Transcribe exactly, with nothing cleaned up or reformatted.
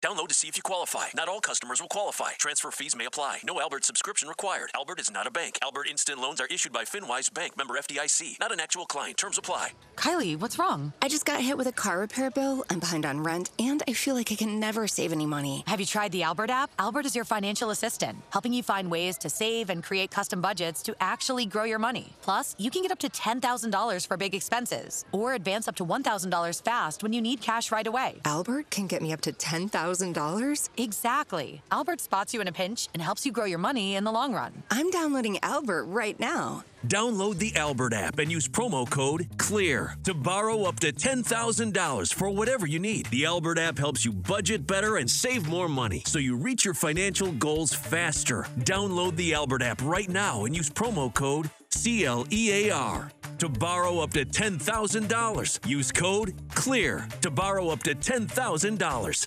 Download to see if you qualify. Not all customers will qualify. Transfer fees may apply. No Albert subscription required. Albert is not a bank. Albert Instant Loans are issued by FinWise Bank, member F D I C. Not an actual client. Terms apply. Kylie, what's wrong? I just got hit with a car repair bill. I'm behind on rent, and I feel like I can never save any money. Have you tried the Albert app? Albert is your financial assistant, helping you find ways to save and create custom budgets to actually grow your money. Plus, you can get up to ten thousand dollars for big expenses, or advance up to one thousand dollars fast when you need cash right away. Albert can get me up to ten thousand dollars? Exactly. Albert spots you in a pinch and helps you grow your money in the long run. I'm downloading Albert right now. Download the Albert app and use promo code CLEAR to borrow up to ten thousand dollars for whatever you need. The Albert app helps you budget better and save more money so you reach your financial goals faster. Download the Albert app right now and use promo code C L E A R to borrow up to ten thousand dollars. Use code CLEAR to borrow up to ten thousand dollars.